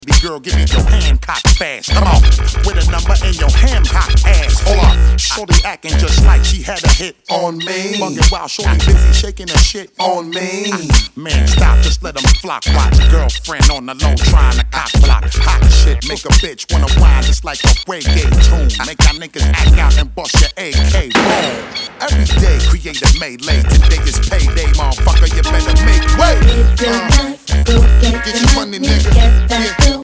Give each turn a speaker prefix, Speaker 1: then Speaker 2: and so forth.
Speaker 1: The girl, give me your hand cocked fast. Come on, with a number in your ham cocked ass. Hold on, shorty acting just like she had a hit on me. Bugging while shorty busy shaking her shit on me. Man, stop, just let them flock. Watch girlfriend on the low trying to cock block. Hot shit, make a bitch wanna whine just like a reggae tune. Make y'all niggas act out and bust your AK. Boom. Every day creative melee. Today is payday, motherfucker. You better make way.
Speaker 2: Get your money, nigga.
Speaker 1: Yeah.